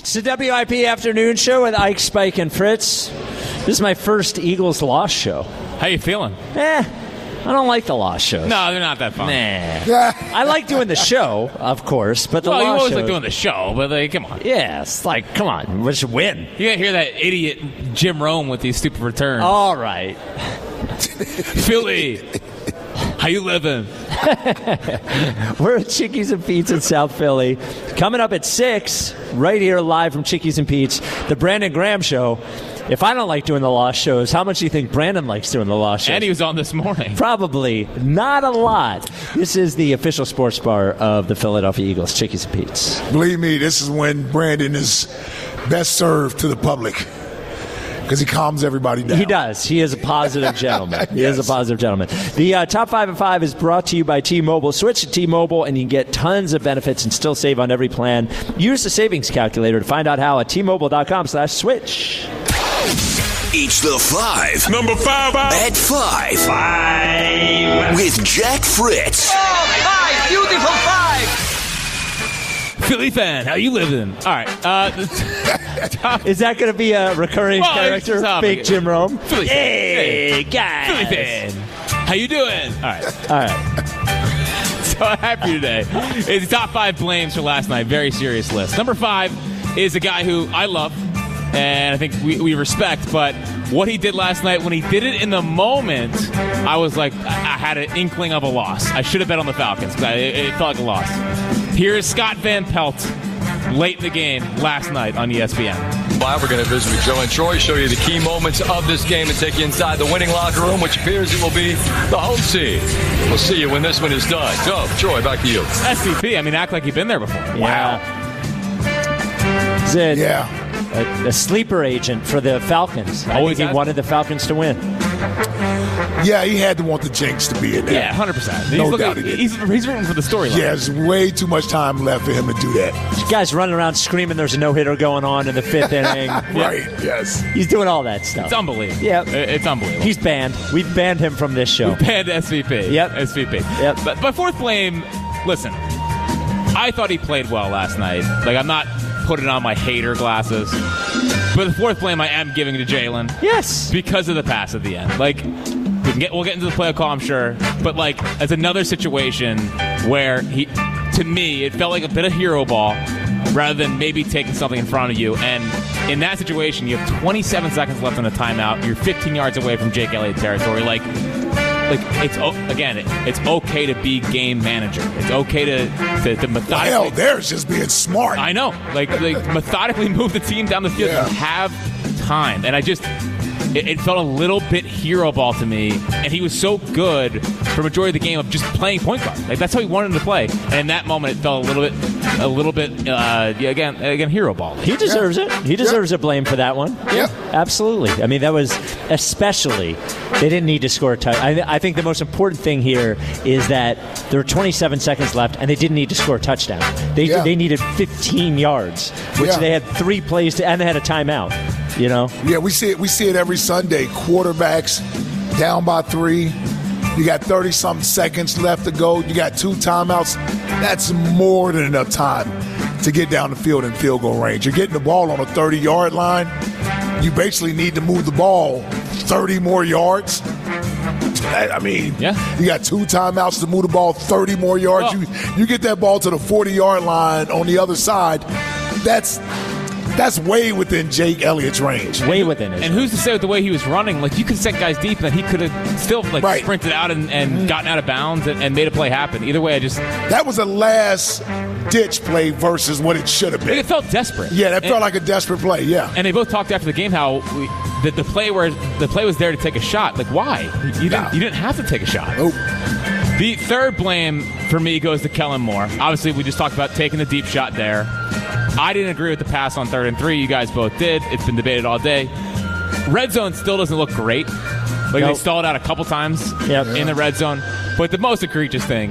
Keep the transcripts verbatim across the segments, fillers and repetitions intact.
It's the W I P Afternoon Show with Ike, Spike, and Fritz. This is my first Eagles loss show. How you feeling? Eh, I don't like the loss shows. No, they're not that fun. Nah. I like doing the show, of course, but the well, loss you always shows, like doing the show, but like, come on. Yeah, it's like, come on, we should win. You gotta hear that idiot Jim Rome with these stupid returns. All right. Philly, how you living? We're at Chickies and Pete's in South Philly. Coming up at six, right here live from Chickies and Pete's, the Brandon Graham Show. If I don't like doing the lost shows, how much do you think Brandon likes doing the lost shows? And he was on this morning. Probably not a lot. This is the official sports bar of the Philadelphia Eagles, Chickies and Pete's. Believe me, this is when Brandon is best served to the public because he calms everybody down. He does. He is a positive gentleman. He Yes. is a positive gentleman. The uh, Top five and five is brought to you by T-Mobile. Switch to T-Mobile and you can get tons of benefits and still save on every plan. Use the savings calculator to find out how at T-Mobile.com slash switch. It's the five. Number five. At five. Five. With Jack Fritz. Oh, five. Beautiful five. Philly fan, how you living? All right. Uh, top, Is that going to be a recurring Well, character? it's topic. Fake Jim Rome? Philly fan. Hey, guys. Philly fan, how you doing? All right. All right. So happy today. It's top five blames for last night. Very serious list. Number five is a guy who I love and I think we, we respect, but what he did last night, when he did it in the moment, I was like, I, I had an inkling of a loss. I should have bet on the Falcons. It, it felt like a loss. Here's Scott Van Pelt late in the game last night on E S P N. We're going to visit with Joe and Troy, show you the key moments of this game and take you inside the winning locker room, which appears it will be the home seed. We'll see you when this one is done. Joe, Troy, back to you. S V P, I mean, act like you've been there before. Yeah. Zid, Yeah. a, a sleeper agent for the Falcons. I Always think he has wanted the Falcons to win. Yeah, he had to want the jinx to be in there. Yeah, one hundred percent. He's, No looking, doubt he did. he's, he's rooting for the storyline. Yeah, there's way too much time left for him to do that. This guy's running around screaming there's a no-hitter going on in the fifth inning. Right, yes. He's doing all that stuff. It's unbelievable. Yeah. It- It's unbelievable. He's banned. We've banned him from this show. Banned S V P. Yep. S V P. Yep. But my fourth blame, listen, I thought he played well last night. Like, I'm not putting on my hater glasses. But the fourth blame I am giving to Jalen. Yes. Because of the pass at the end. Like, we can get, we'll get into the play call, I'm sure. But, like, it's another situation where he, to me, it felt like a bit of hero ball rather than maybe taking something in front of you. And in that situation, you have twenty-seven seconds left on a timeout. You're fifteen yards away from Jake Elliott territory. Like, like it's again, it, it's okay to be game manager. It's okay to to, to methodically. Hell, there's just being smart. I know, like like methodically move the team down the field Yeah. and have time. And I just, it, it felt a little bit hero ball to me. And he was so good for majority of the game of just playing point guard. Like that's how he wanted him to play. And in that moment, it felt a little bit, a little bit, uh, yeah, again, again, hero ball. He deserves it. He deserves a blame for that one. Yep. Absolutely. I mean, that was especially, they didn't need to score a touchdown. I, I think the most important thing here is that there were twenty-seven seconds left, and they didn't need to score a touchdown. They Yeah. they needed fifteen yards, which Yeah. they had three plays to, and they had a timeout. You know, Yeah, we see it. We see it every Sunday. Quarterbacks down by three. You got thirty-something seconds left to go. You got two timeouts. That's more than enough time to get down the field in field goal range. You're getting the ball on a thirty-yard line. You basically need to move the ball thirty more yards. I I mean, Yeah. you got two timeouts to move the ball thirty more yards. Well- you you get that ball to the forty-yard line on the other side. That's that's way within Jake Elliott's range. way within it. And who's to say with the way he was running, like you could set guys deep and he could have still like Right. sprinted out and, and gotten out of bounds and, and made a play happen. Either way, I just, That was a last ditch play versus what it should have like, been. it felt desperate. Yeah, that And- felt like a desperate play. Yeah. And they both talked after the game how we, that the play where the play was there to take a shot. Like why? You didn't. No. You didn't have to take a shot. Nope. The third blame for me goes to Kellen Moore. Obviously, we just talked about taking the deep shot there. I didn't agree with the pass on third and three. You guys both did. It's been debated all day. Red zone still doesn't look great. Like they Nope. stalled out a couple times Yep. in the red zone. But the most egregious thing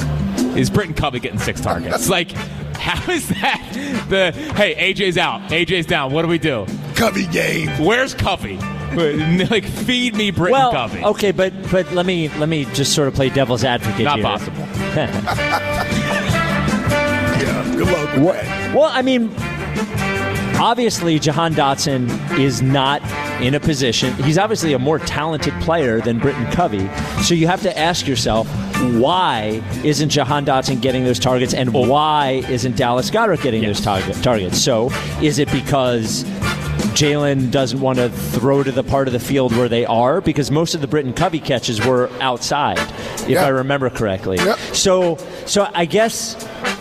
is Britton Covey getting six targets. Like, how is that the, hey, A J's out, A J's down, what do we do? Covey game. Where's Covey? Like, feed me Britton well, Covey. okay, but but let me let me just sort of play devil's advocate Not here. possible. Yeah. Good luck with that. Well, I mean, obviously, Jahan Dotson is not in a position. He's obviously a more talented player than Britton Covey. So you have to ask yourself, why isn't Jahan Dotson getting those targets, and why isn't Dallas Goedert getting yes. those target, targets? So is it because Jalen doesn't want to throw to the part of the field where they are? Because most of the Britton Covey catches were outside, if yep. I remember correctly. Yep. So, so I guess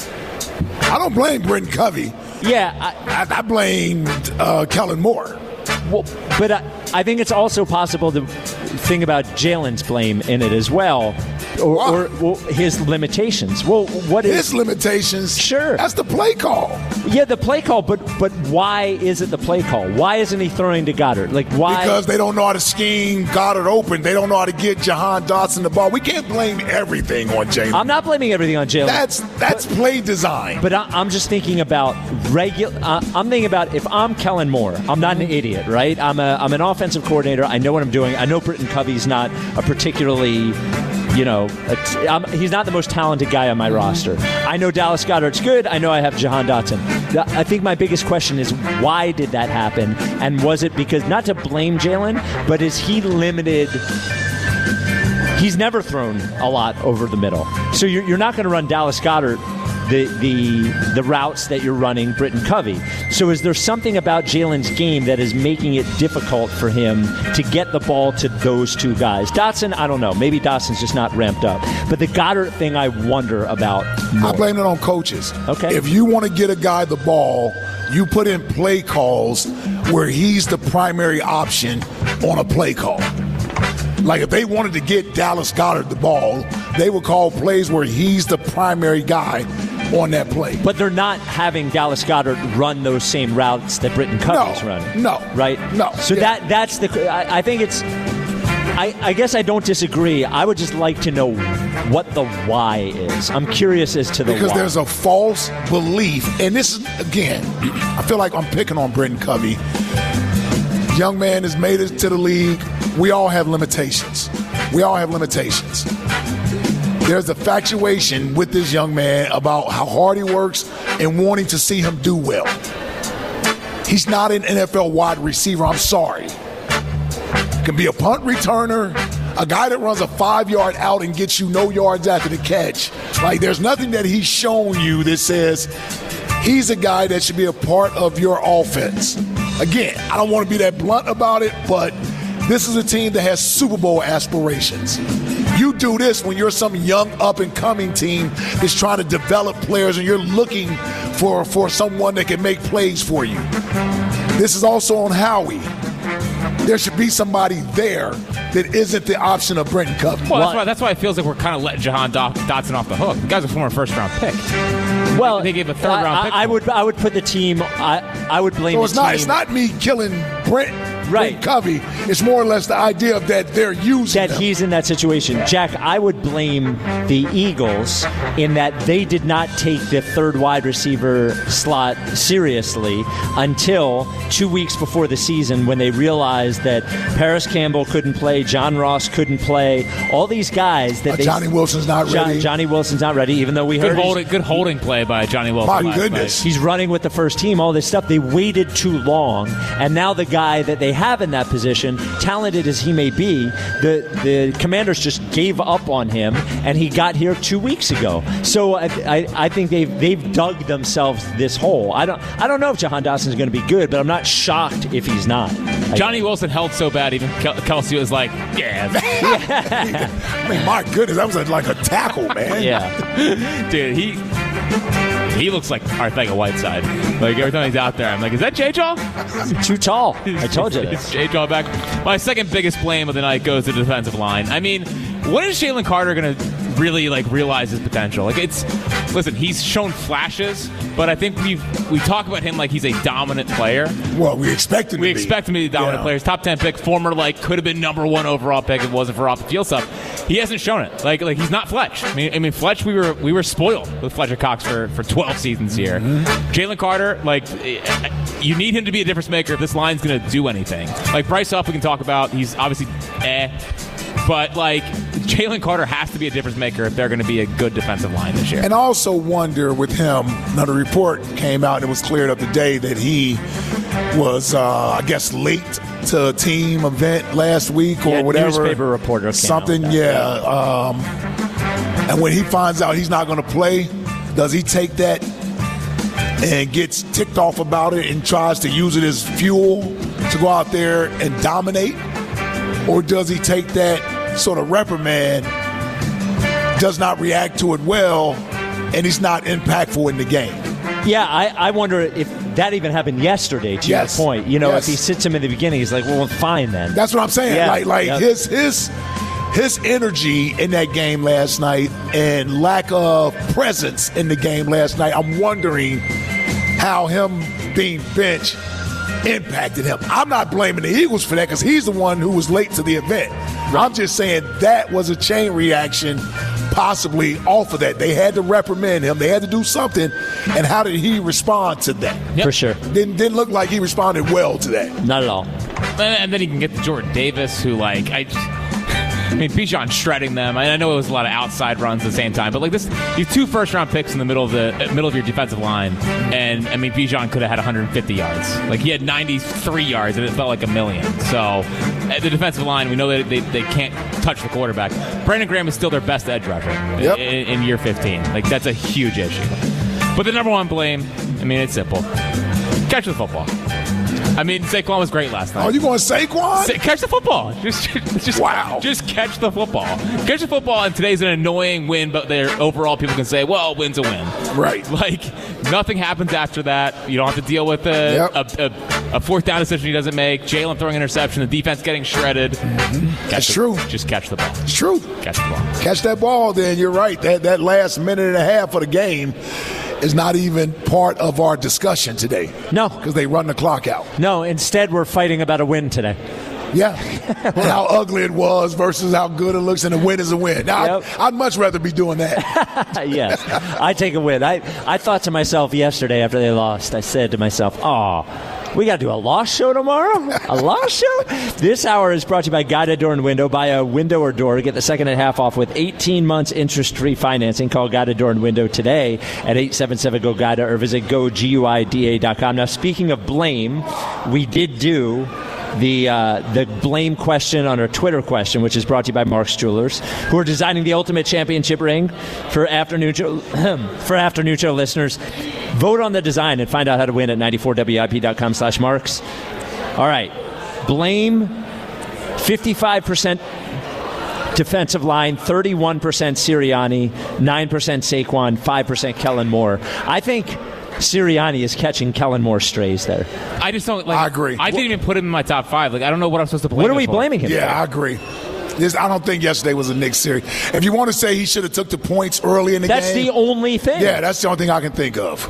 I don't blame Britton Covey. Yeah, I, I, I blamed uh, Kellen Moore. Well, but I, I think it's also possible to think about Jalen's blame in it as well. Or, wow. or well, his limitations. Well, what is his limitations? Sure, that's the play call. Yeah, the play call. But but why is it the play call? Why isn't he throwing to Goddard? Like why? Because they don't know how to scheme Goddard open. They don't know how to get Jahan Dotson the ball. We can't blame everything on Jalen. I'm not blaming everything on Jalen. That's that's but, play design. But I, I'm just thinking about regular. Uh, I'm thinking about if I'm Kellen Moore. I'm not an idiot, right? I'm a I'm an offensive coordinator. I know what I'm doing. I know Britton Covey's not a particularly. You know, I'm, he's not the most talented guy on my roster. I know Dallas Goedert's good. I know I have Jahan Dotson. I think my biggest question is, why did that happen? And was it because, not to blame Jalen, but is he limited? He's never thrown a lot over the middle. So you're, you're not going to run Dallas Goedert the the the routes that you're running Britton Covey. So is there something about Jalen's game that is making it difficult for him to get the ball to those two guys? Dotson, I don't know. Maybe Dotson's just not ramped up. But the Goddard thing, I wonder about more. I blame it on coaches. Okay. If you want to get a guy the ball, you put in play calls where he's the primary option on a play call. Like if they wanted to get Dallas Goedert the ball, they would call plays where he's the primary guy on that play. But they're not having Dallas Goedert run those same routes that Britton Covey's no, running. No. Right? No. So yeah. that that's the I, I think it's I, I guess I don't disagree. I would just like to know what the why is. I'm curious as to the because why. There's a false belief, and this is, again, I feel like I'm picking on Britton Covey. Young man has made it to the league. We all have limitations. We all have limitations. There's a factuation with this young man about how hard he works and wanting to see him do well. He's not an N F L wide receiver. I'm sorry. Can be a punt returner, a guy that runs a five-yard out and gets you no yards after the catch. Like, there's nothing that he's shown you that says he's a guy that should be a part of your offense. Again, I don't want to be that blunt about it, but this is a team that has Super Bowl aspirations. You do this when you're some young up-and-coming team that's trying to develop players and you're looking for, for someone that can make plays for you. This is also on Howie. There should be somebody there that isn't the option of Britton Covey. Well, that's why, that's why it feels like we're kind of letting Jahan Dotson off the hook. The guy's a former first-round pick. Well, they gave a third-round I, pick. I, I would I would put the team. I I would blame so the it's team. Not, it's not me killing Brent. Right. Covey. It's more or less the idea of that they're using that them. He's in that situation. Jack, I would blame the Eagles in that they did not take the third wide receiver slot seriously until two weeks before the season when they realized that Paris Campbell couldn't play, John Ross couldn't play, all these guys that uh, they, Johnny Wilson's not John, ready. Johnny Wilson's not ready, even though we good heard holding, good holding play by Johnny Wilson. My goodness, night. He's running with the first team. All this stuff. They waited too long, and now the guy that they have in that position, talented as he may be, the the Commanders just gave up on him, and he got here two weeks ago. So I, I, I think they've they've dug themselves this hole. I don't I don't know if Jahan Dotson is going to be good, but I'm not shocked if he's not. Johnny Wilson held so bad, even Kel- Kelsey was like, yeah. I mean, my goodness, that was a, like a tackle, man. Yeah, dude, he. He looks like Arthega Whiteside. Like, every time he's out there, I'm like, is that J-Jaw? Too tall. I told you this. J-Jaw back. My second biggest blame of the night goes to the defensive line. I mean, when is Jalen Carter going to really, like, realize his potential? Like, it's... Listen, he's shown flashes, but I think we we talk about him like he's a dominant player. Well, we expect him we to be. We expect him to be a dominant yeah. player. He's top ten pick, former, like, could have been number one overall pick if it wasn't for off-the-field stuff. He hasn't shown it. Like, like he's not Fletch. I mean, I mean, Fletch, we were we were spoiled with Fletcher Cox for, for twelve seasons here. Mm-hmm. Jalen Carter, like, you need him to be a difference maker if this line's going to do anything. Like, Bryce Huff, we can talk about. He's obviously eh. But, like, Jalen Carter has to be a difference maker if they're going to be a good defensive line this year. And I also wonder with him, now the report came out and it was cleared up today that he was, uh, I guess, late to a team event last week or Yeah, whatever. newspaper reporter came Something, out with that, yeah. Um, and when he finds out he's not going to play, does he take that and gets ticked off about it and tries to use it as fuel to go out there and dominate? Or does he take that sort of reprimand, does not react to it well, and he's not impactful in the game? Yeah, I, I wonder if that even happened yesterday, to Yes. your point. You know, Yes. if he sits him in the beginning, he's like, well, fine then. That's what I'm saying. Yeah. Like, like Yep. his his his energy in that game last night and lack of presence in the game last night. I'm wondering how him being benched impacted him. I'm not blaming the Eagles for that because he's the one who was late to the event. I'm just saying that was a chain reaction possibly off of that. They had to reprimand him. They had to do something. And how did he respond to that? Yep. For sure. Didn't, didn't look like he responded well to that. Not at all. And, and then you can get to Jordan Davis, who, like, I just, I mean, Bijan shredding them. I, I know it was a lot of outside runs at the same time, but like this, these two first-round picks in the middle of the uh, middle of your defensive line, and I mean, Bijan could have had one hundred fifty yards. Like he had ninety-three yards, and it felt like a million. So, at the defensive line, we know that they, they can't touch the quarterback. Brandon Graham is still their best edge rusher Yep. in, in year fifteen. Like that's a huge issue. But the number one blame, I mean, it's simple: catch the football. I mean, Saquon was great last night. Are you going Saquon? Sa- catch the football. Just, just, Wow. Just catch the football. Catch the football, and today's an annoying win, but there overall people can say, well, a win's a win. Right. Like, nothing happens after that. You don't have to deal with a, Yep. a, a, a fourth down decision he doesn't make, Jalen throwing interception, the defense getting shredded. Catch That's the- true. Just catch the ball. It's true. Catch the ball. Catch that ball, then you're right. That that last minute and a half of the game is not even part of our discussion today. No. Because they run the clock out. No, instead we're fighting about a win today. Yeah. And how ugly it was versus how good it looks, and a win is a win. Now, Yep. I'd, I'd much rather be doing that. Yes, I take a win. I, I thought to myself yesterday after they lost, I said to myself, oh, we got to do a loss show tomorrow? A loss show? This hour is brought to you by Guided Door and Window. Buy a window or door. Get the second and a half off with eighteen months interest-free financing. Call Guided Door and Window today at eight seven seven, G O, G U I D A or visit go guida dot com. Now, speaking of blame, we did do the uh, the blame question on our Twitter question, which is brought to you by Mark's Jewelers, who are designing the ultimate championship ring for afternoon show, for afternoon show listeners. Vote on the design and find out how to win at ninety-four W I P dot com slash marks. All right. Blame, fifty-five percent defensive line, thirty-one percent Sirianni, nine percent Saquon, five percent Kellen Moore. I think Sirianni is catching Kellen Moore strays there. I just don't like. I agree. I didn't even put him in my top five. Like I don't know what I'm supposed to blame. What are him we for. blaming him Yeah, for? I agree. This, I don't think yesterday was a Nick Siri. If you want to say he should have took the points early in the That's game. the only thing. Yeah, that's the only thing I can think of.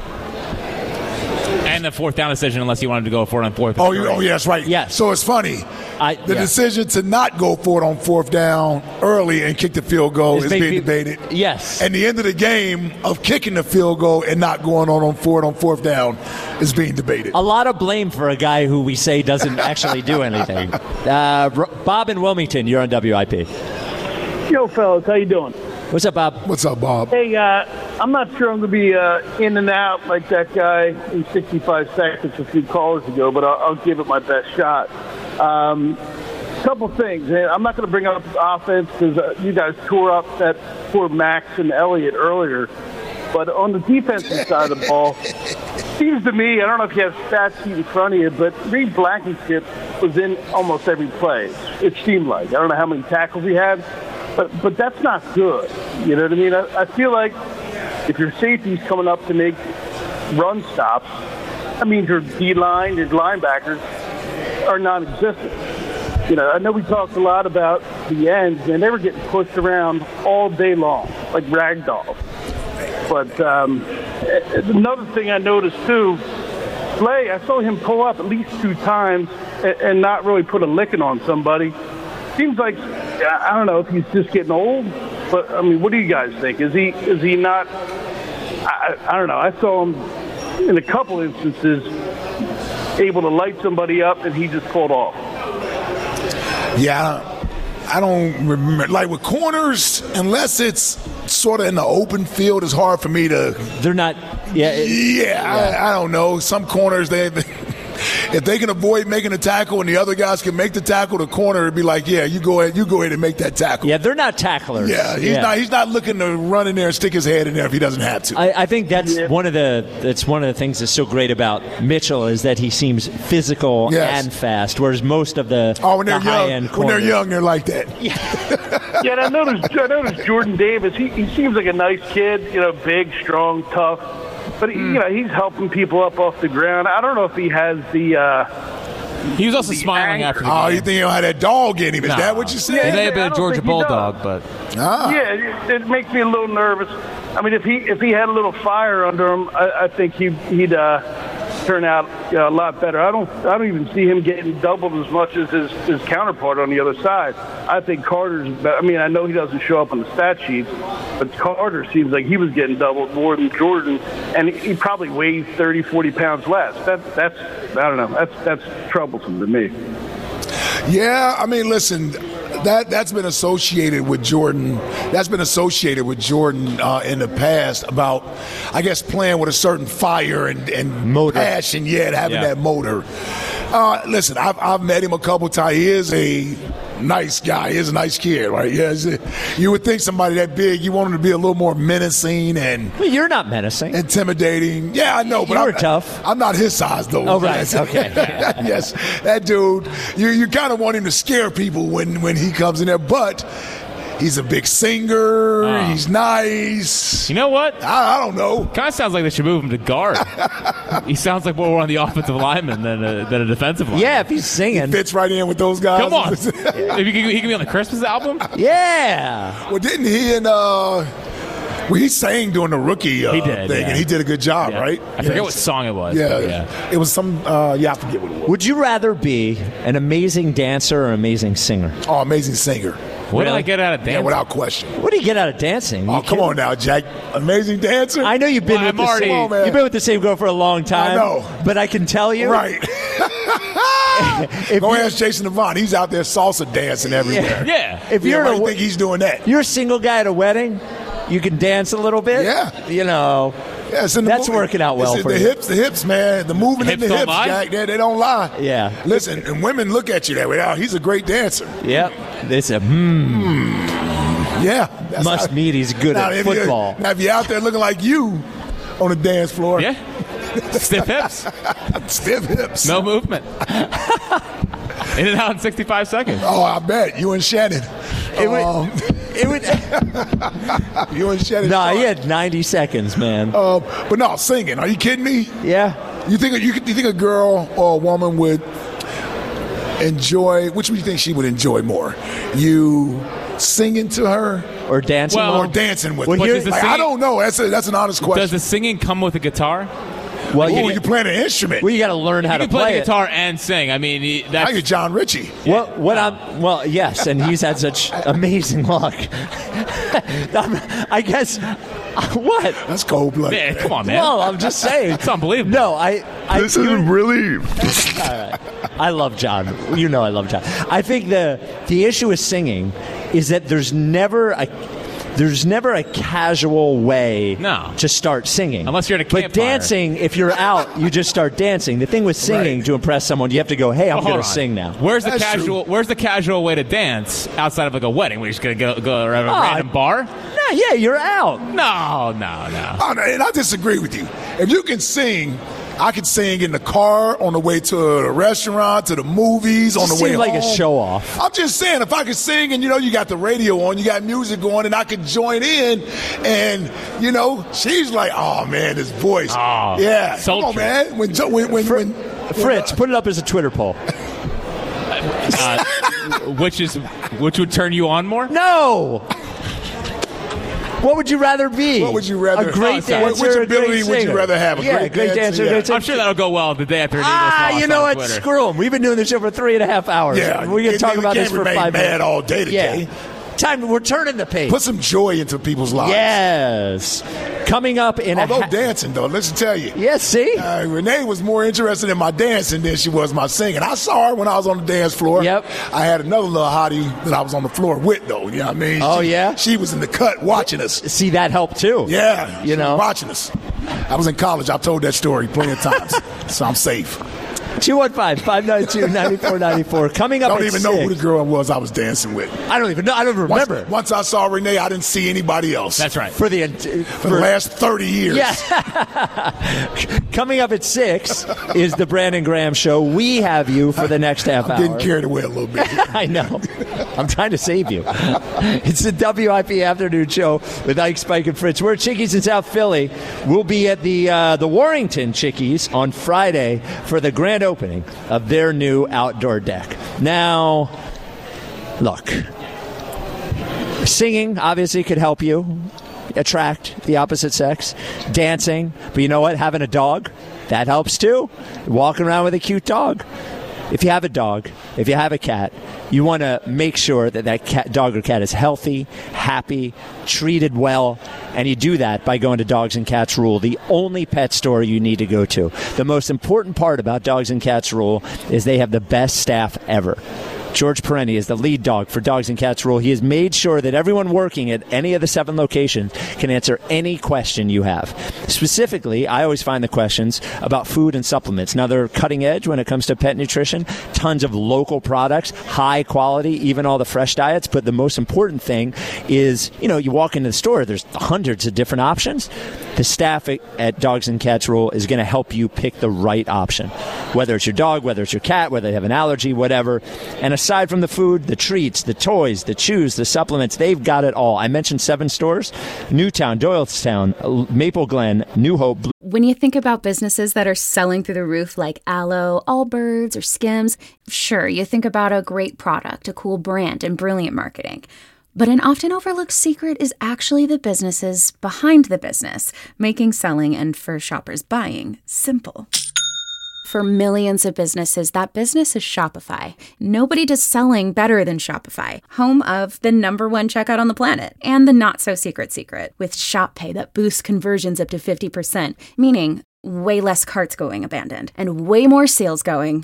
And the fourth down decision, unless you wanted to go for it on fourth. and Oh, you, three. oh, yeah, that's right. Yes. So it's funny. I- the yeah. decision to not go for it on fourth down early and kick the field goal It's is big being pe- debated. Yes. And the end of the game of kicking the field goal and not going on on fourth on fourth down is being debated. A lot of blame for a guy who we say doesn't actually do anything. Uh, R- Bob in Wilmington, you're on W I P. Yo, fellas, how you doing? What's up, Bob? What's up, Bob? Hey, uh, I'm not sure I'm going to be uh, in and out like that guy in sixty-five seconds a few callers ago, but I'll, I'll give it my best shot. Um, couple things. And I'm not going to bring up offense because uh, you guys tore up that poor Max and Elliott earlier. But on the defensive side of the ball, seems to me, I don't know if you have stats in front of you, but Reed Blankenship was in almost every play. It seemed like. I don't know how many tackles he had, but but that's not good. You know what I mean? I, I feel like if your safety's coming up to make run stops, that means your D-line, your linebackers are non-existent. You know, I know we talked a lot about the ends, and they were getting pushed around all day long, like rag dolls. But um, another thing I noticed, too, Slay, I saw him pull up at least two times and, and not really put a licking on somebody. Seems like, I don't know if he's just getting old, but, I mean, what do you guys think? Is he is he not, I, I don't know, I saw him in a couple instances able to light somebody up and he just pulled off. Yeah, I don't remember. Like with corners, unless it's sort of in the open field, it's hard for me to. They're not. Yeah. It, Yeah, I, I don't know. Some corners, they If they can avoid making a tackle and the other guys can make the tackle, the corner would be like, yeah, you go ahead, you go ahead and make that tackle. Yeah, they're not tacklers. Yeah, he's yeah. not. He's not looking to run in there and stick his head in there if he doesn't have to. I, I think that's Yeah. one of the that's one of the things that's so great about Mitchell is that he seems physical Yes. and fast, whereas most of the, oh, when they're the young, high-end when they're corners- young, they're like that. Yeah, and I noticed, I noticed Jordan Davis. He, he seems like a nice kid, you know, big, strong, tough. But, he, you know, he's helping people up off the ground. I don't know if he has the uh, He was also The smiling anger. after the Oh, game. you think he don't have that dog in him? Is No. that what you said? He may Yeah, have I been a don't Georgia think he Bulldog, does. but Ah. Yeah, it, it makes me a little nervous. I mean, if he if he had a little fire under him, I, I think he, he'd uh, turn out you know, a lot better. I don't I don't even see him getting doubled as much as his, his counterpart on the other side. I think Carter's. I mean, I know he doesn't show up on the stat sheet, but Carter seems like he was getting doubled more than Jordan, and he probably weighs thirty, forty pounds less. That that's I don't know. That's that's troublesome to me. Yeah, I mean, listen, that that's been associated with Jordan. That's been associated with Jordan uh, in the past about, I guess, playing with a certain fire and, and Motor. passion. Yeah, having Yeah. that motor. Uh, listen, I've, I've met him a couple times. He is a nice guy. He is a nice kid, right? Yeah, he's a- you would think somebody that big, you want him to be a little more menacing and Well, you're not menacing. intimidating. Yeah, I know, but You I'm, were tough. I'm not his size, though. Oh, right. Yes. Okay. Yes, that dude. You you kind of want him to scare people when when he comes in there, but he's a big singer. Ah. He's nice. you know what? I, I don't know. Kind of sounds like they should move him to guard. He sounds like more on the offensive lineman than a, than a defensive lineman. Yeah, if he's singing. Fits right in with those guys. Come on. If he, can, he can be on the Christmas album? Yeah. Well, didn't he and uh, well, he sang during the rookie uh, He did, thing, yeah. and he did a good job, Yeah. right? I forget Yes. what song it was. Yeah, but yeah. it was some. Uh, yeah, I forget what it was. Would you rather be an amazing dancer or an amazing singer? Oh, amazing singer. What did Really? I get out of Yeah, dancing? without question. What do you get out of dancing? Oh, You come kidding? on now, Jack. Amazing dancer. I know you've been Well, with I'm the already- same. Come on, man. You've been with the same girl for a long time. know. But I can tell you, Right. if Go you- ask Jason Devon. He's out there salsa dancing everywhere. Yeah. If Yeah, you're why at do a, you think he's doing that? you're a single guy at a wedding, you can dance a little bit. Yeah. You know. Yeah, it's in the That's movie. working out well It's in for the you. hips, the hips, man. The movement in Hips the don't hips, lie? Jack. They, they don't lie. Yeah. Listen, and women look at you that way. Oh, he's a great dancer. Yep. They said, hmm, Yeah. That's must how- mean he's good now, at if you're- football. Now, if you're out there looking like you on the dance floor, Yeah. Stiff hips. stiff hips. No movement. In and out in sixty-five seconds. Oh, I bet. You and Shannon. It would- Um, It would. you and Shannon. Nah, Sharp. he had ninety seconds, man. Uh, but no, singing. Are you kidding me? Yeah. You think you, you think a girl or a woman would enjoy? Which would you think she would enjoy more? You singing to her Or dancing. Well, or more. dancing with Well, her? here- does the Like, I singing- don't know. That's a, that's an honest Does question. the singing come with a guitar? well, Oh, you, you playing an instrument? well, you got to learn how You to can play, play the it. guitar and sing. I mean, he- Now that's you're John Ritchie. What? What I'm? Well, yes, and he's had such amazing luck. I'm- I guess. What? That's cold blooded. man. Come on, man. Well, I'm just saying. It's unbelievable. No, I. I This is relief. I love John. You know I love John. I think the the issue with singing is that there's never a there's never a casual way No. to start singing. Unless you're at a But campfire. dancing, if you're out, you just start dancing. The thing with singing, Right. to impress someone, you have to go, hey, I'm Well, going hold to on. sing now. Where's the That's casual? Where's the casual way to dance outside of like a wedding? We're just gonna go go around a Ah, random bar? No, yeah, you're out. No, no, no. Oh, no, and I disagree with you. If you can sing, I can sing in the car, on the way to the restaurant, to the movies, on the Just way seemed like a home. show off. I'm just saying, if I could sing and, you know, you got the radio on, you got music going, and I could join in, and, you know, she's like, oh, man, this voice. Oh, yeah. Come on, sultry. man. When, Jo- when, when, when, Fritz, put it up as a Twitter poll. Uh, which is which would turn you on more? No. What would you rather be? What would you rather- A great Oh, sorry. dancer. Which or a ability great would you singer? rather have? A yeah, great great dancer, dancer. yeah. Great singer. I'm sure that'll go well the day after an Eagles Ah, loss you know on what? Twitter. Screw them. We've been doing this show for three and a half hours. Yeah, we can you talk can't- about you this can't for remain five mad minutes. all day today. Yeah. Time. We're turning the page. Put some joy into people's lives. Yes. Coming up in Although a. Ha- dancing, though, let's tell you. yes. See. Uh, Renee was more interested in my dancing than she was my singing. I saw her when I was on the dance floor. Yep. I had another little hottie that I was on the floor with, though. You know what I mean? Oh, She- yeah? She was in the cut watching us. See, that helped too. Yeah. You she was know. watching us. I was in college. I've told that story plenty of times, so I'm safe. two one five, five nine two, nine four nine four. Coming up I don't at even six. know who the girl was I was dancing with. I don't even know. I don't even Once, remember. once I saw Renee, I didn't see anybody else. That's right. For the, For, for the last thirty years. Yeah. Coming up at six is the Brandon Graham Show. We have you for the next half I'm hour. getting carried away a little bit. I know. I'm trying to save you. It's the W I P Afternoon Show with Ike, Spike, and Fritz. We're at Chickies in South Philly. We'll be at the uh, the Warrington Chickies on Friday for the grand opening of their new outdoor deck. Now, look, singing obviously could help you attract the opposite sex. Dancing, but you know what? Having a dog, that helps too. Walking around with a cute dog. If you have a dog, if you have a cat, you want to make sure that that cat, dog or cat is healthy, happy, treated well, and you do that by going to Dogs and Cats Rule, the only pet store you need to go to. The most important part about Dogs and Cats Rule is they have the best staff ever. George Perenni is the lead dog for Dogs and Cats Rule. He has made sure that everyone working at any of the seven locations can answer any question you have. Specifically, I always find the questions about food and supplements. Now, they're cutting edge when it comes to pet nutrition, tons of local products, high quality, even all the fresh diets. But the most important thing is, you know, you walk into the store, there's hundreds of different options. The staff at Dogs and Cats Rule is going to help you pick the right option, whether it's your dog, whether it's your cat, whether they have an allergy, whatever. And aside from the food, the treats, the toys, the chews, the supplements, they've got it all. I mentioned seven stores: Newtown, Doylestown, Maple Glen, New Hope. When you think about businesses that are selling through the roof like Aloe, Allbirds, or Skims, sure, you think about a great product, a cool brand, and brilliant marketing. But an often overlooked secret is actually the businesses behind the business, making selling and, for shoppers, buying simple. For millions of businesses, that business is Shopify. Nobody does selling better than Shopify, home of the number one checkout on the planet, and the not-so-secret secret, with Shop Pay that boosts conversions up to fifty percent, meaning way less carts going abandoned, and way more sales going.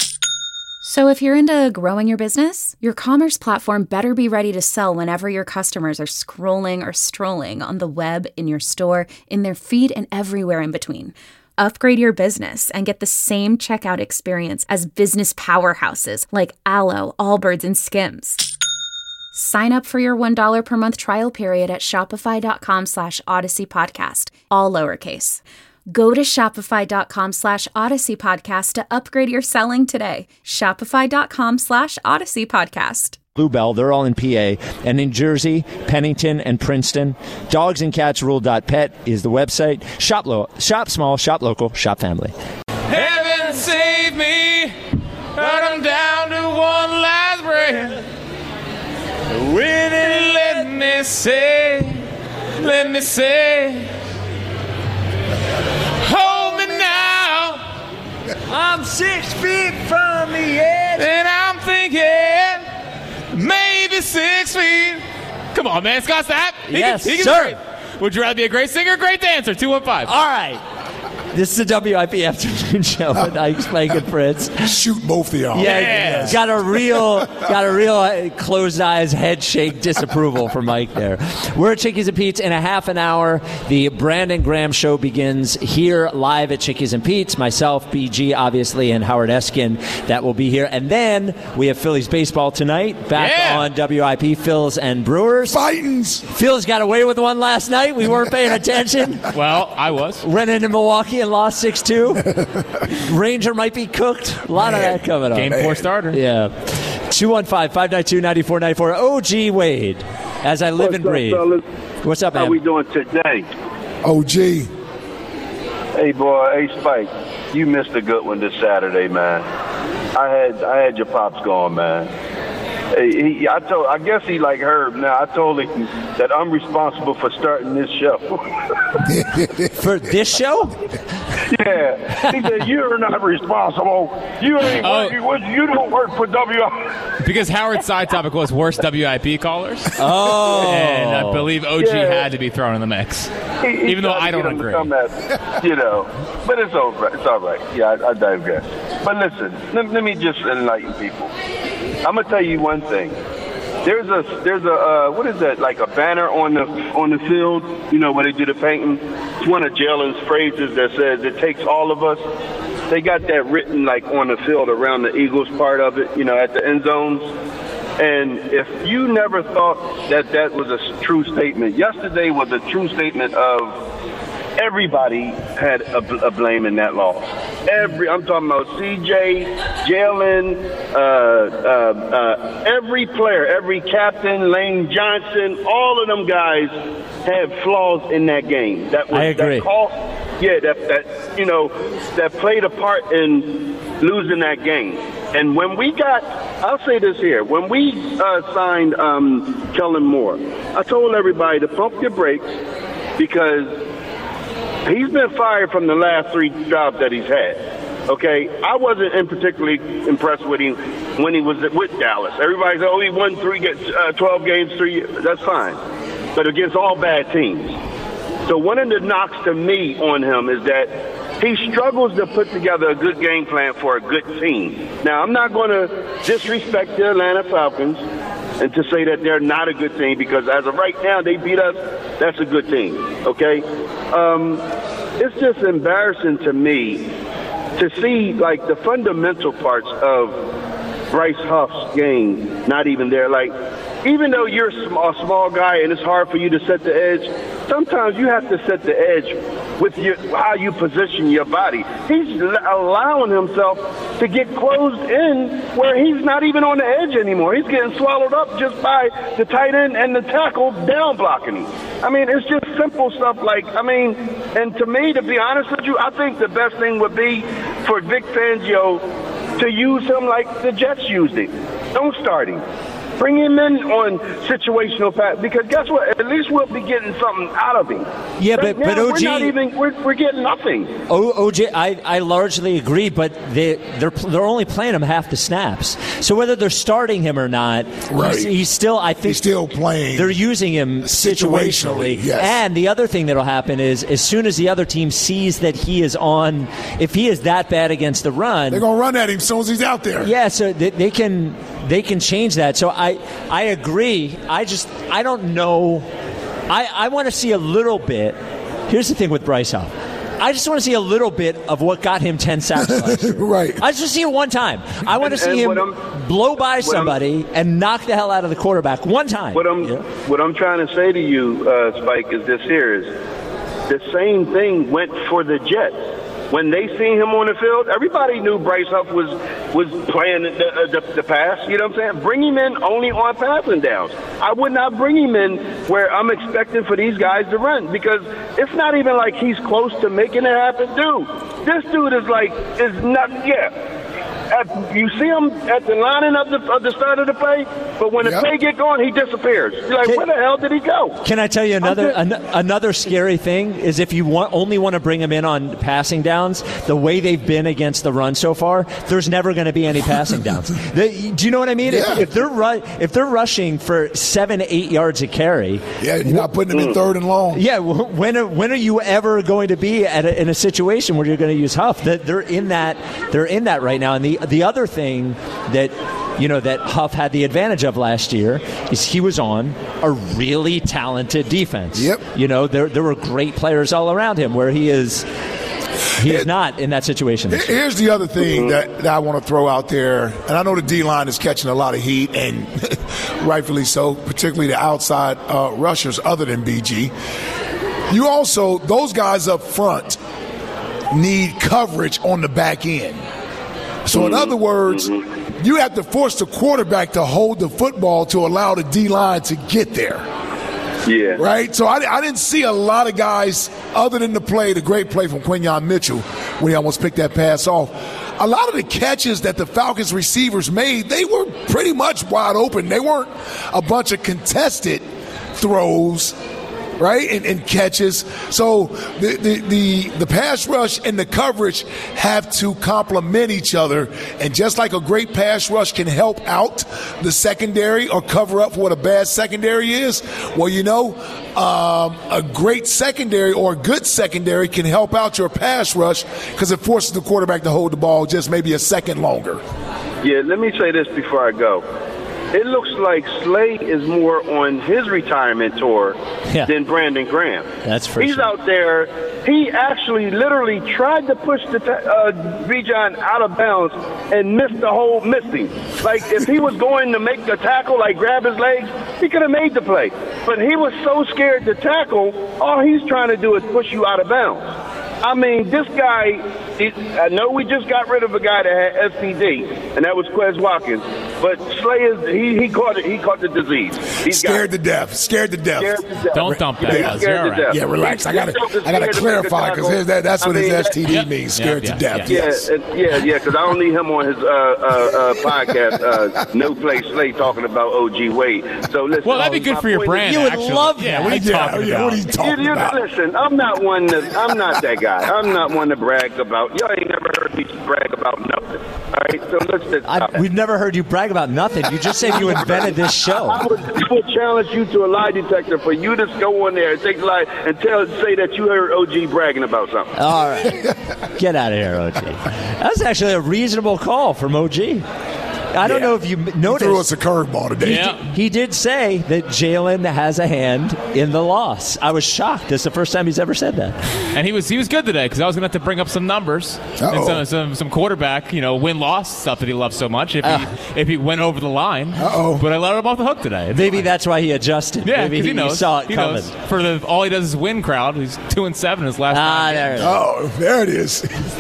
So if you're into growing your business, your commerce platform better be ready to sell whenever your customers are scrolling or strolling on the web, in your store, in their feed, and everywhere in between. Upgrade your business and get the same checkout experience as business powerhouses like Aloe, Allbirds, and Skims. Sign up for your one dollar per month trial period at shopify.com slash Odyssey Podcast, all lowercase. Go to shopify.com slash Odyssey Podcast to upgrade your selling today. Shopify.com slash Odyssey Podcast. Bluebell, they're all in P A. And in Jersey, Pennington, and Princeton, dogs and cats rule dot pet is the website. Shop, lo- shop small, shop local, shop family. Heaven save me, but I'm down to one last breath. With it, let me say, let me say, hold me now. I'm six feet from the edge. And I'm thinking maybe six feet. Come on, man. Scott Stapp. He Yes, can, he can sir. great. Would you rather be a great singer or a great dancer? two one five. All right. This is the W I P Afternoon Show with Ike, Spike, and Fritz. Shoot both of y'all. Yeah, Yes. got a real, got a real uh, closed eyes, head shake disapproval from Mike there. We're at Chickies and Pete's in a half an hour. The Brandon Graham Show begins here live at Chickies and Pete's. Myself, B G, obviously, and Howard Eskin that will be here. And then we have Phillies baseball tonight back Yeah. on W I P. Phils and Brewers. Fightins. Phils got away with one last night. We weren't paying attention. Well, I was. Ran into Milwaukee and lost six two. Ranger might be cooked. A lot of that coming up. Game four starter. Yeah. two one five, five nine two, nine four nine four. O G Wade, as I live What's and up, breathe. fellas? What's up, man? How we doing today? O G. Hey, boy, hey, Spike, you missed a good one this Saturday, man. I had I had your pops going, man. Hey, he, I told, I guess he like Herb. Now I told him that I'm responsible for starting this show. For this show? Yeah, he said you're not responsible. You ain't Oh. working. with- You don't work for W I P. Because Howard's side topic was worst W I P callers. Oh. And I believe O G Yeah. had to be thrown in the mix. He- he Even though tried to I don't get him to agree. come at- you know, but it's all right. It's all right. Yeah, I, I digress. But listen, let, let me just enlighten people. I'm gonna tell you one thing. There's a there's a uh, what is that, like a banner on the on the field? You know, when they do the painting. It's one of Jalen's phrases that says, "It takes all of us." they got that written like on the field around the Eagles part of it, you know, at the end zones. And if you never thought that that was a true statement, yesterday was a true statement of everybody had a, a blame in that loss. Every I'm talking about C J, Jalen, uh, uh, uh, every player, every captain, Lane Johnson, all of them guys had flaws in that game. That was, I agree. That cost, yeah, that that you know that played a part in losing that game. And when we got, I'll say this here, when we uh, signed um, Kellen Moore, I told everybody to pump your brakes because he's been fired from the last three jobs that he's had. Okay, I wasn't in particularly impressed with him when he was with Dallas. Everybody said, "Oh, he won three, uh, twelve games, three years." That's fine, but against all bad teams. So one of the knocks to me on him is that he struggles to put together a good game plan for a good team. Now, I'm not going to disrespect the Atlanta Falcons and to say that they're not a good team because as of right now, they beat us. That's a good team. Okay. Um, it's just embarrassing to me to see, like, the fundamental parts of Bryce Huff's game not even there. Like, even though you're a small guy and it's hard for you to set the edge, sometimes you have to set the edge with your, how you position your body. He's allowing himself to get closed in where he's not even on the edge anymore. He's getting swallowed up just by the tight end and the tackle down blocking him. I mean, it's just simple stuff like, I mean, and to me, to be honest with you, I think the best thing would be for Vic Fangio to use him like the Jets used him. Don't start him. Bring him in on situational pass because guess what? At least we'll be getting something out of him. Yeah, right but but now, O G, we're not even we're, we're getting nothing. O, O J, I, I largely agree, but they they're they're only playing him half the snaps. So whether they're starting him or not, right. he's, he's still I think he's still playing. They're using him situationally. situationally yes. And the other thing that'll happen is as soon as the other team sees that he is on, if he is that bad against the run, they're gonna run at him as soon as he's out there. Yeah, so they, they can. They can change that. So I I agree. I just I don't know. I, I want to see a little bit. Here's the thing with Bryce Huff. I just want to see a little bit of what got him ten sacks last year. Right. I just want to see it one time. I want to see him blow by somebody and knock the hell out of the quarterback one time. What I'm yeah. what I'm trying to say to you, uh, Spike, is this here is the same thing went for the Jets. When they seen him on the field, everybody knew Bryce Huff was was playing the, the, the pass. You know what I'm saying? Bring him in only on passing downs. I would not bring him in where I'm expecting for these guys to run because it's not even like he's close to making it happen. Dude, this dude is like, is not, yeah. At, you see him at the lining of the, of the start of the play, but when the yep. play get going, he disappears. You're like, can, where the hell did he go? Can I tell you another an, another scary thing is if you want, only want to bring him in on passing downs, the way they've been against the run so far, there's never going to be any passing downs. They, do you know what I mean? Yeah. If, if they're ru- if they're rushing for seven, eight yards a carry, yeah, you're not putting them in third and long. Yeah, when are, when are you ever going to be at a, in a situation where you're going to use Huff? That they're in that they're in that right now, and the The other thing that you know that Huff had the advantage of last year is he was on a really talented defense. Yep. You know, there there were great players all around him where he is he is it, not in that situation. Here's the other thing that, that I want to throw out there, and I know the D-line is catching a lot of heat, and rightfully so, particularly the outside uh, rushers other than B G. You also, those guys up front need coverage on the back end. So in other words, you have to force the quarterback to hold the football to allow the D-line to get there. Yeah. Right? So I, I didn't see a lot of guys, other than the play, the great play from Quinyon Mitchell when he almost picked that pass off. A lot of the catches that the Falcons receivers made, they were pretty much wide open. They weren't a bunch of contested throws. Right, and, and catches. So the, the the the pass rush and the coverage have to complement each other. And just like a great pass rush can help out the secondary or cover up for what a bad secondary is, well, you know, um, a great secondary or a good secondary can help out your pass rush because it forces the quarterback to hold the ball just maybe a second longer. Yeah, let me say this before I go. it looks like Slay is more on his retirement tour Yeah. than Brandon Graham. That's for He's sure. out there. He actually literally tried to push the ta- uh, Bijan out of bounds and missed the whole missing. Like, if he was going to make the tackle, like grab his legs, he could have made the play. But he was so scared to tackle, all he's trying to do is push you out of bounds. I mean, this guy, he, I know we just got rid of a guy that had S P D, and that was Quez Watkins. But Slay is, he, he caught it. He caught the disease. He's Scared got to death. Scared to death. Scared to death. Don't dump that, Yeah, Buzz. scared You're to all right. death. Yeah, relax. I gotta, He's I gotta scared to clarify make a because tackle. that's I what mean, his S T D Yep. means. Scared Yep, to yep, death. yep. Yes. Yeah, it- yeah, yeah. Because I don't need him on his uh, uh, uh, podcast, uh, No Play Slay, talking about O G Wade. So listen. Well, that'd be good my for your point brand. is- You would actually. love Yeah, that. what are you Yeah, talking yeah, about? what are you You, talking you, about? listen, I'm not one. To, I'm not that guy. I'm not one to brag about. Y'all ain't never heard me brag about nothing. All right, so let's just I, stop that. we've never heard you brag about nothing. You just said you invented this show. I would, I would challenge you to a lie detector for you to go on there and take a lie and tell, say that you heard O G bragging about something. All right. Get out of here, O G. That's actually a reasonable call from O G. I don't Yeah. know if you He noticed. threw us a curveball today. Yeah. He did say that Jalen has a hand in the loss. I was shocked. This is the first time he's ever said that. And he was he was good today because I was going to have to bring up some numbers Uh-oh. and some, some some quarterback, you know, win loss stuff that he loves so much. If he Uh. if he went over the line, Uh-oh. but I let him off the hook today. It's Maybe fine. that's why he adjusted. yeah, Maybe because he, he knows. saw it he coming. knows. For the all he does is win crowd. He's two and seven his last. Ah, nine there it games. is. Oh, there it is.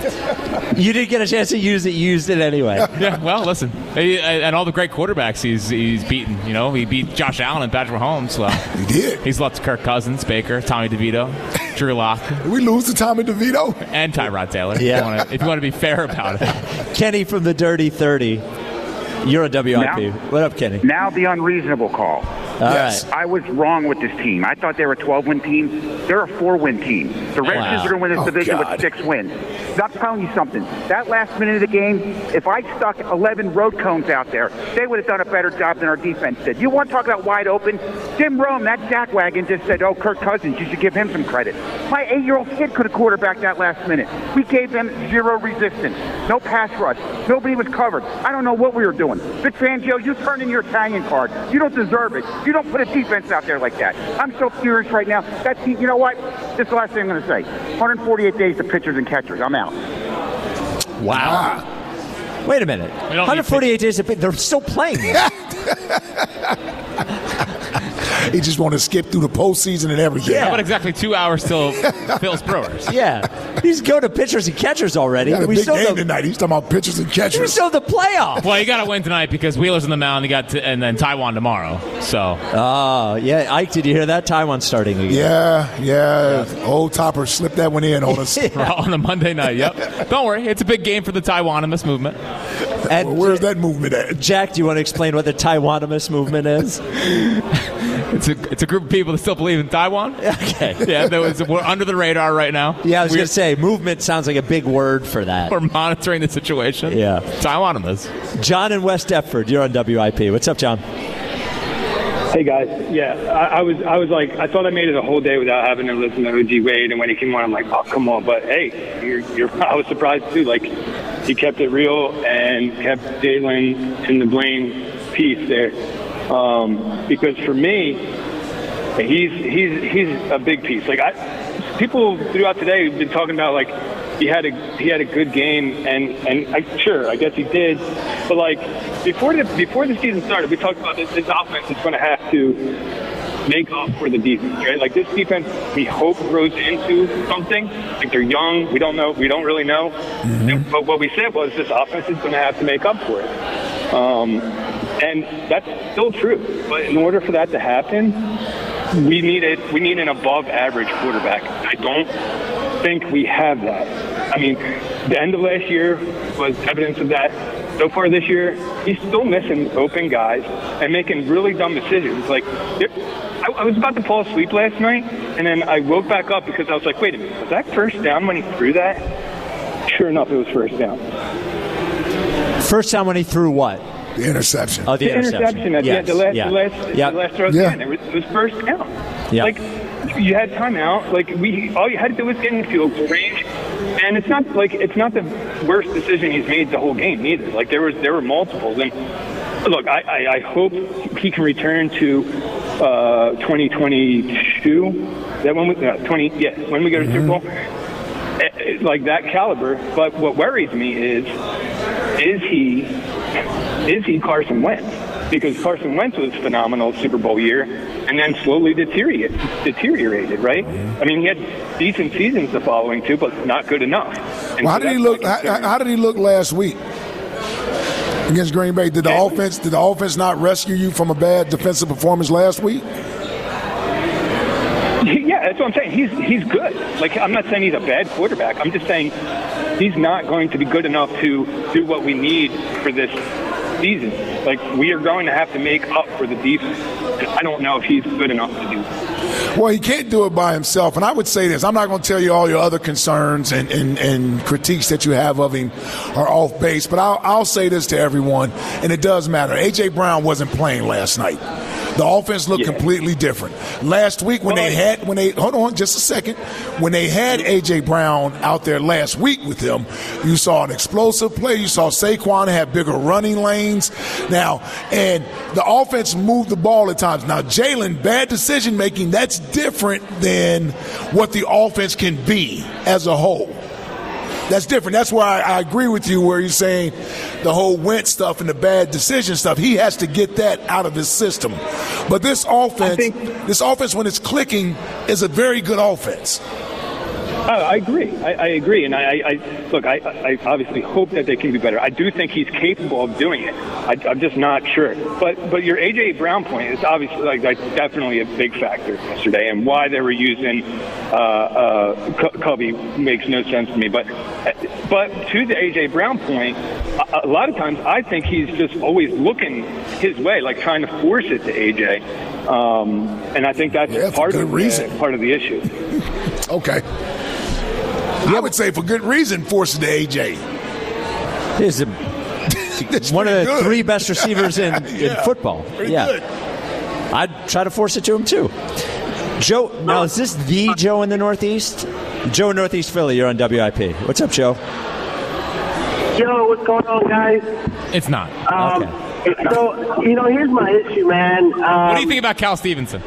You didn't get a chance to use it. You used it anyway. Yeah, well, listen, he, and all the great quarterbacks he's he's beaten. You know, he beat Josh Allen and Patrick Mahomes. Well, We did. he's lost to Kirk Cousins, Baker, Tommy DeVito, Drew Lock, Did we lose to Tommy DeVito? and Tyrod Taylor. Yeah. If you wanna- if you want to be fair about it. Kenny from the Dirty thirty. You're on W I P. Now? What up, Kenny? Now the unreasonable call. All Yes. right. I was wrong with this team. I thought they were a twelve-win team. They're a four-win team. The Redskins Wow. are going to win this Oh, division God. with six wins. I'm telling you something. That last minute of the game, if I stuck eleven road cones out there, they would have done a better job than our defense did. You want to talk about wide open? Jim Rome, that jackwagon, just said, oh, Kirk Cousins, you should give him some credit. My eight-year-old kid could have quarterbacked that last minute. We gave them zero resistance. No pass rush. Nobody was covered. I don't know what we were doing. Vic Fangio, you turn in your Italian card. You don't deserve it. You don't put a defense out there like that. I'm so furious right now. That team, you know what? This is the last thing I'm going to say. one hundred forty-eight days to pitchers and catchers. I'm out. Wow. Wait a minute. We don't one hundred forty-eight days. Of, they're still playing. He just want to skip through the postseason and everything. Yeah. How about exactly two hours till Phil's Brewers? Yeah. He's go to pitchers and catchers already. Got a We big still game have, tonight. He's talking about pitchers and we catchers. still have the playoff. Well, you got to win tonight because Wheeler's on the mound. You got to, and then Taiwan tomorrow. So Oh, yeah. Ike, did you hear that? Taiwan starting again. Yeah, yeah. Old Topper slipped that one in on us. on a Monday night. Yep. Don't worry, it's a big game for the Taiwanimist movement. And Well, where's that movement at? Jack, do you want to explain what the Taiwanimist movement is? It's a it's a group of people that still believe in Taiwan. Okay. Yeah, that was, we're under the radar right now. Yeah, I was We're- going to say, movement sounds like a big word for that. We're monitoring the situation. Yeah. Taiwanimist. John in West Deptford, you're on W I P. What's up, John? Hey guys, yeah, I, I was, I was like, I thought I made it a whole day without having to listen to O G Wade, and when he came on, I'm like, oh come on, but hey, you're, you're, I was surprised too. Like, he kept it real and kept Jalen in the blame piece there, um, because for me, he's he's he's a big piece. Like I, people throughout today have been talking about like he had a he had a good game, and and I, sure, I guess he did, but like before the before the season started, we talked about this, this offense is going to have to make up for the defense, right? Like this defense, we hope grows into something. Like they're young, we don't know, we don't really know. Mm-hmm. But what we said was this offense is going to have to make up for it, um, and that's still true. But in order for that to happen, we need it. We need an above-average quarterback. I don't think we have that. I mean, the end of last year was evidence of that. So far this year, he's still missing open guys and making really dumb decisions. Like, I, I was about to fall asleep last night, and then I woke back up because I was like, wait a minute, was that first down when he threw that? Sure enough, it was first down. First time when he threw what? The interception. Oh, the, The interception at Yes. the, the last, yeah. the last, yeah. the last throw at Yeah. the end. It was, it was first down. Yeah. Like, you had timeout. Like, we, all you had to do was get in field goal range. And it's not like it's not the worst decision he's made the whole game either. Like there was there were multiples, and Look, I, I, I hope he can return to uh, twenty twenty-two. That when we uh, twenty yeah when we go to Super Bowl, uh, like that caliber. But what worries me is is he is he Carson Wentz? Because Carson Wentz was phenomenal Super Bowl year, and then slowly deteriorated. Deteriorated, right? I mean, he had decent seasons the following two, but not good enough. And well, how so did he look? How, how did he look last week against Green Bay? Did the yeah. offense? Did the offense not rescue you from a bad defensive performance last week? Yeah, that's what I'm saying. He's he's good. Like, I'm not saying he's a bad quarterback. I'm just saying he's not going to be good enough to do what we need for this season. Like, we are going to have to make up for the defense. I don't know if he's good enough to do that. Well, he can't do it by himself. And I would say this. I'm not going to tell you all your other concerns and, and, and critiques that you have of him are off base, but I'll, I'll say this to everyone, and it does matter. A J. Brown wasn't playing last night. The offense looked yeah. completely different. Last week when well, they had when they hold on just a second, when they had A J. Brown out there last week with him, you saw an explosive play. You saw Saquon have bigger running lanes. Now, and the offense moved the ball at times. Now, Jalen, bad decision making, that's different than what the offense can be as a whole. That's different. That's why I, I agree with you where you're saying the whole Wentz stuff and the bad decision stuff. He has to get that out of his system. But this offense, think, this offense, when it's clicking, is a very good offense. Oh, I agree. I, I agree, and I, I look. I, I obviously hope that they can be better. I do think he's capable of doing it. I, I'm just not sure. But but your A J. Brown point is obviously like, like definitely a big factor yesterday, and why they were using uh, uh, Covey makes no sense to me. But but to the A J. Brown point, a, a lot of times I think he's just always looking his way, like trying to force it to A J. Um, and I think that's yeah, part of reason. Uh, part of the issue. Okay. I would say for good reason, force it to A J. He's a, one of the good. three best receivers in, yeah, in football. Yeah, good. I'd try to force it to him too. Joe, now is this the Joe in the Northeast? Joe in Northeast Philly, you're on W I P. What's up, Joe? Yo, what's going on, guys? It's not. Um, okay. So, you know, here's my issue, man. Um, what do you think about Cal Stevenson?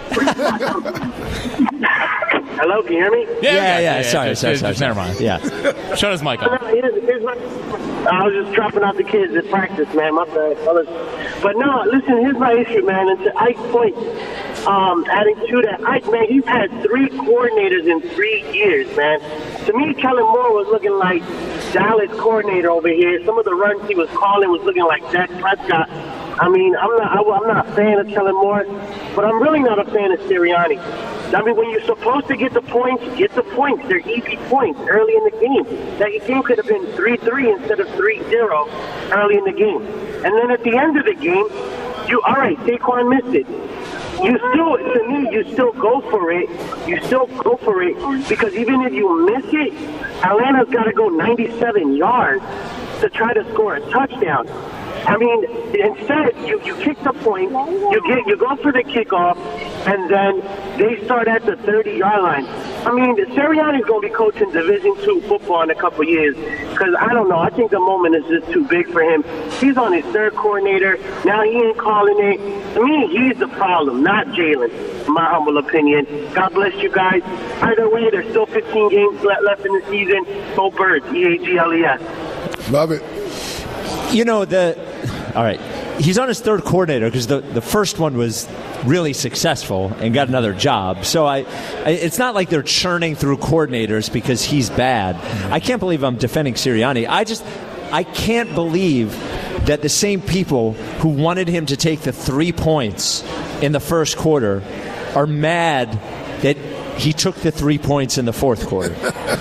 Hello, can you hear me? Yeah, yeah, yeah. yeah, yeah sorry, just, sorry, just, sorry, just, Never mind. Yeah. Shut his mic off. Here's, here's my, I was just dropping out the kids at practice, man. My bad. But no, listen, here's my issue, man. And to Ike's point, um, adding to that, Ike, man, he's had three coordinators in three years, man. To me, Kellen Moore was looking like Dallas coordinator over here. Some of the runs he was calling was looking like Dak Prescott. I mean, I'm not I'm not a fan of Kellen Moore, but I'm really not a fan of Sirianni. I mean, when you're supposed to get the points, get the points. They're easy points early in the game. That game could have been three three instead of three zero early in the game. And then at the end of the game, you all right, Saquon missed it. You still, to me, you still go for it. You still go for it because even if you miss it, Atlanta's got to go ninety-seven yards to try to score a touchdown. I mean, instead, you, you kick the point, you get you go for the kickoff, and then they start at the thirty-yard line. I mean, Sirianni's going to be coaching Division two football in a couple years because, I don't know, I think the moment is just too big for him. He's on his third coordinator. Now he ain't calling it. To me, he's the problem, not Jalen, in my humble opinion. God bless you guys. Either way, there's still fifteen games left in the season. Go Birds, E A G L E S. Love it. You know, the all right, he's on his third coordinator because the, the first one was really successful and got another job. So I, I, it's not like they're churning through coordinators because he's bad. I can't believe I'm defending Sirianni. I just, I can't believe that the same people who wanted him to take the three points in the first quarter are mad that he took the three points in the fourth quarter.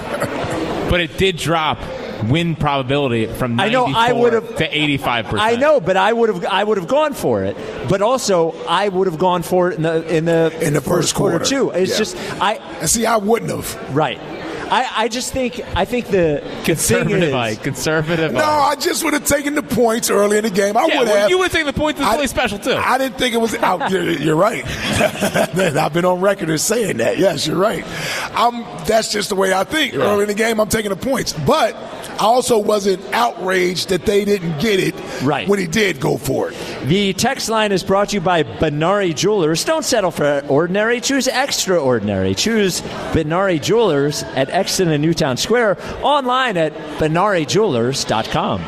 But it did drop win probability from ninety-four I know, I would have, to eighty-five percent. I know, but I would have I would have gone for it. But also, I would have gone for it in the in the in the first, first quarter, quarter too. It's yeah. just I and see, I wouldn't have. Right. I, I just think I think the, the Conservative, thing is, Ike. Conservative. No, I just would have taken the points early in the game. I Yeah, would well, have. you would have taken the points in the I- Philly special, too. I didn't think it was out. You're, you're right. I've been on record as saying that. Yes, you're right. I'm, that's just the way I think. Yeah. Early in the game, I'm taking the points. But I also wasn't outraged that they didn't get it Right. when he did go for it. The text line is brought to you by Benari Jewelers. Don't settle for ordinary. Choose extraordinary. Choose Benari Jewelers at Exton and Newtown Square. Online at benari jewelers dot com.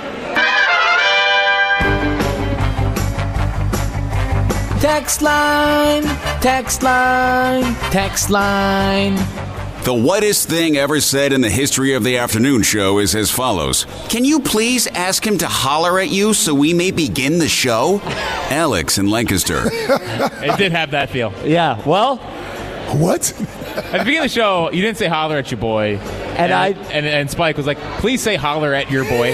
Text line, text line, text line. The whitest thing ever said in the history of the afternoon show is as follows. Can you please ask him to holler at you so we may begin the show? Alex in Lancaster. It did have that feel. Yeah, well. What? At the beginning of the show, you didn't say holler at your boy. And, I- and, and Spike was like, please say holler at your boy.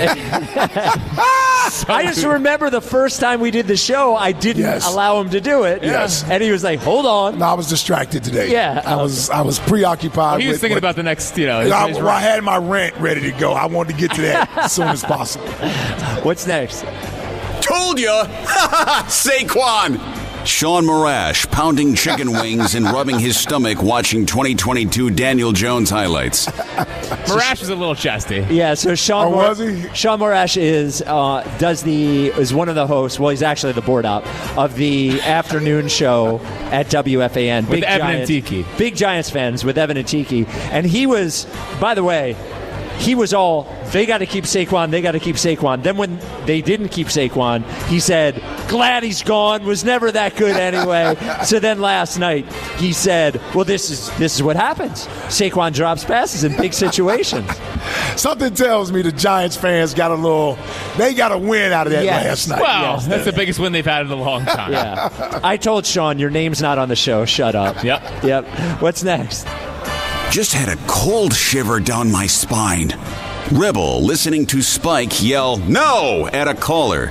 I just remember the first time we did the show, I didn't Yes. allow him to do it. Yes. And he was like, hold on. No, I was distracted today. Yeah. I was I was preoccupied. He was with thinking what- about the next, you know. his- I, his well, I rant. had my rant ready to go. I wanted to get to that as soon as possible. What's next? Told ya! Saquon! Sean Morash pounding chicken wings and rubbing his stomach watching twenty twenty-two Daniel Jones highlights. Morash is a little chesty. Yeah, so Sean Oh, Mor- was he? Sean Morash is uh, does the is one of the hosts. Well, he's actually the board op of the afternoon show at W F A N. With Evan and Giants, Tiki. Big Giants fans with Evan and Tiki, and he was, by the way, he was all they got to keep Saquon. They got to keep Saquon. Then when they didn't keep Saquon, he said, "Glad he's gone. Was never that good anyway." So then last night he said, "Well, this is this is what happens. Saquon drops passes in big situations." Something tells me the Giants fans got a little, they got a win out of that Yes. last night. Well, Yes. that's the biggest win they've had in a long time. Yeah. I told Sean, your name's not on the show. Shut up. Yep. Yep. What's next? Just had a cold shiver down my spine. Rebel listening to Spike yell, "No!" at a caller.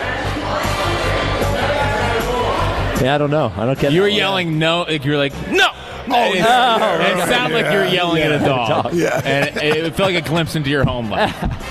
Yeah, I don't know. I don't get You were that one. yelling no, like you were like, no! Oh, it, no. It sounded like you were yelling Yeah. at a dog. Yeah. And it, it felt like a glimpse into your home life.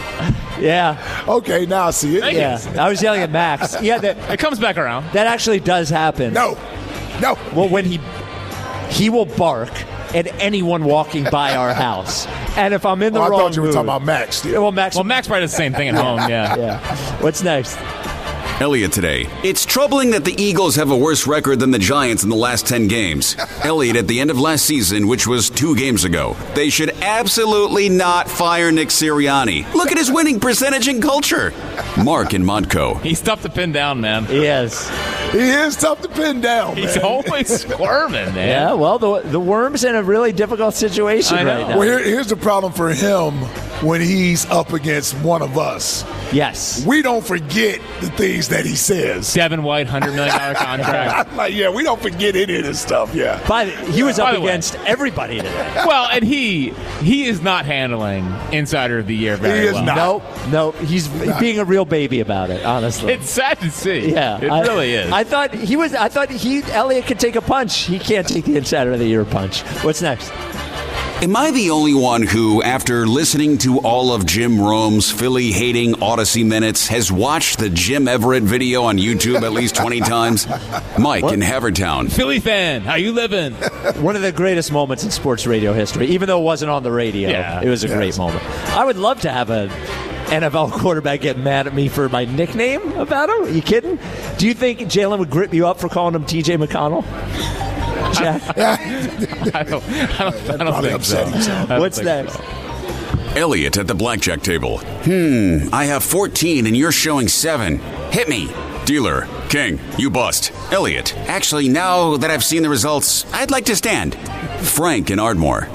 Yeah. Okay, now I see it. Thank Yeah. I was yelling at Max. Yeah, that, It comes back around. that actually does happen. No, no. Well, when he he will bark at anyone walking by our house. And if I'm in the Oh, I wrong thought you were mood, talking about Max. Well, Max. Well, Max probably does the same thing at home, yeah. yeah. What's next? Elliot today. It's troubling that the Eagles have a worse record than the Giants in the last ten games. Elliot at the end of last season, which was two games ago. They should absolutely not fire Nick Sirianni. Look at his winning percentage and culture. Mark in Montco. He's tough to pin down, man. Yes. He is tough to pin down, He's man. always squirming, man. Yeah, well, the the worm's in a really difficult situation I know. right now. Well, here, here's the problem for him when he's up against one of us. Yes. We don't forget the things that he says. Devin White, one hundred million dollars contract. Like, yeah, we don't forget any of this stuff, yeah. By the, he was By up the way. against everybody today. Well, and he he is not handling Insider of the Year very He is well. not. Nope, nope. He's being a real baby about it, honestly. It's sad to see. Yeah, It I- really is. I thought he was. I thought he Elliott could take a punch. He can't take the Insider of the Year punch. What's next? Am I the only one who, after listening to all of Jim Rome's Philly-hating Odyssey minutes, has watched the Jim Everett video on YouTube at least twenty times? Mike in Havertown. Philly fan, how you living? One of the greatest moments in sports radio history, even though it wasn't on the radio. Yeah. It was a Yes. great moment. I would love to have a N F L quarterback get mad at me for my nickname about him. Are you kidding? Do you think Jalen would grip you up for calling him T J McConnell? Jack? I don't, I don't, I don't Probably think so. upset himself. I don't What's think next? so. Elliot at the blackjack table. Hmm, I have fourteen and you're showing seven. Hit me. Dealer. King, you bust. Elliot. Actually, now that I've seen the results, I'd like to stand. Frank in Ardmore.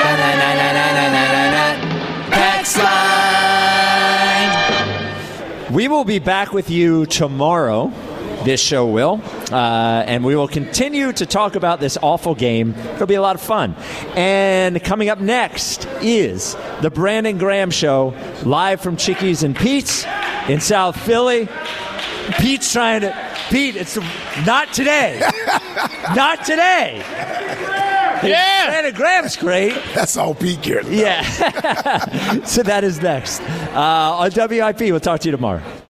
We will be back with you tomorrow. This show will. Uh, and we will continue to talk about this awful game. It'll be a lot of fun. And coming up next is the Brandon Graham Show, live from Chickies and Pete's in South Philly. Pete's trying to... Pete, it's not today. Not today. Yeah. Brandon Graham's great. That's all Pete cares about. Yeah. So that is next. Uh, on W I P, we'll talk to you tomorrow.